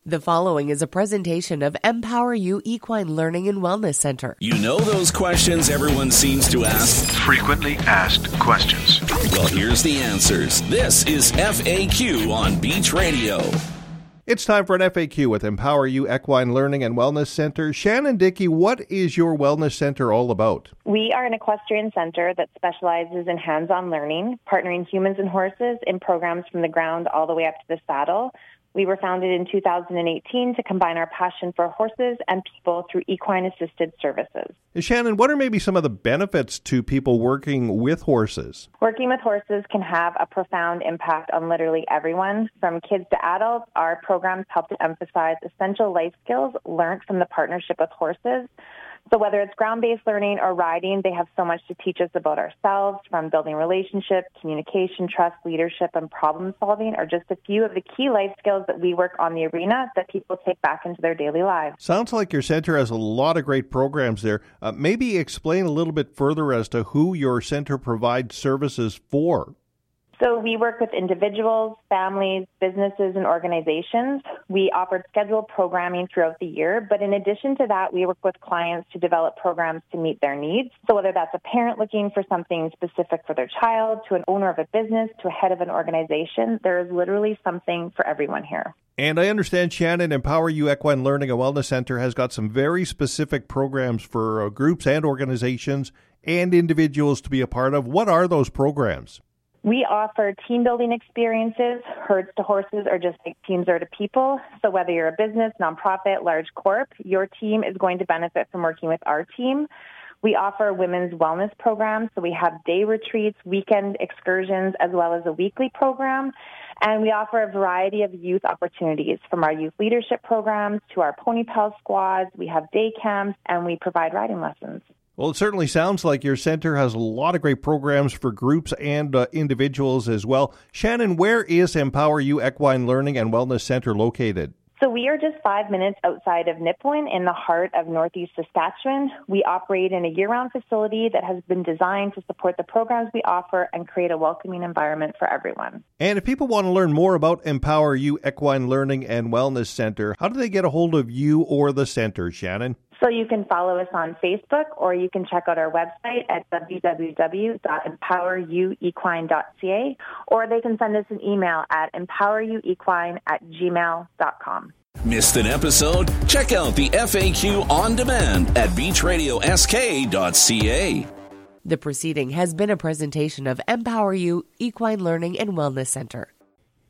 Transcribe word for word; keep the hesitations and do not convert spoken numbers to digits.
The following is a presentation of Empower You Equine Learning and Wellness Center. You know those questions everyone seems to ask? Frequently asked questions. Well, here's the answers. This is F A Q on Beach Radio. It's time for an F A Q with Empower You Equine Learning and Wellness Center. Shannon Dickey, what is your wellness center all about? We are an equestrian center that specializes in hands-on learning, partnering humans and horses in programs from the ground all the way up to the saddle. We were founded in two thousand eighteen to combine our passion for horses and people through equine-assisted services. Shannon, what are maybe some of the benefits to people working with horses? Working with horses can have a profound impact on literally everyone. From kids to adults, our programs help to emphasize essential life skills learned from the partnership with horses. So whether it's ground-based learning or riding, they have so much to teach us about ourselves, from building relationships, communication, trust, leadership, and problem-solving are just a few of the key life skills that we work on the arena that people take back into their daily lives. Sounds like your center has a lot of great programs there. Uh, maybe explain a little bit further as to who your center provides services for. So we work with individuals, families, businesses, and organizations. We offer scheduled programming throughout the year, but in addition to that, we work with clients to develop programs to meet their needs. So whether that's a parent looking for something specific for their child, to an owner of a business, to a head of an organization, there is literally something for everyone here. And I understand, Shannon, Empower You Equine Learning and Wellness Center has got some very specific programs for uh, groups and organizations and individuals to be a part of. What are those programs? We offer team building experiences. Herds to horses are just like teams are to people. So whether you're a business, nonprofit, large corp, your team is going to benefit from working with our team. We offer women's wellness programs. So we have day retreats, weekend excursions, as well as a weekly program. And we offer a variety of youth opportunities, from our youth leadership programs to our pony pal squads. We have day camps, and we provide riding lessons. Well, it certainly sounds like your center has a lot of great programs for groups and uh, individuals as well. Shannon, where is Empower You Equine Learning and Wellness Center located? So we are just five minutes outside of Nipawin in the heart of Northeast Saskatchewan. We operate in a year-round facility that has been designed to support the programs we offer and create a welcoming environment for everyone. And if people want to learn more about Empower You Equine Learning and Wellness Center, how do they get a hold of you or the center, Shannon? So you can follow us on Facebook, or you can check out our website at w w w dot empower you equine dot c a, or they can send us an email at empower you equine at gmail dot com. Missed an episode? Check out the F A Q on demand at beach radio s k dot c a. The proceeding has been a presentation of Empower You Equine Learning and Wellness Center.